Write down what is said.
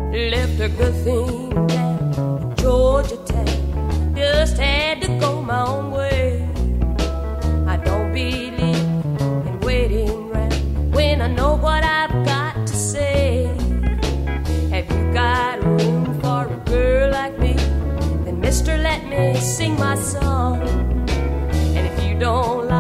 Left a good thing down in Georgia Tech. Just had to go my own way. I don't believe in waiting around when I know what I've got to say. Have you got room for a girl like me? Then mister, let me sing my song. And if you don't like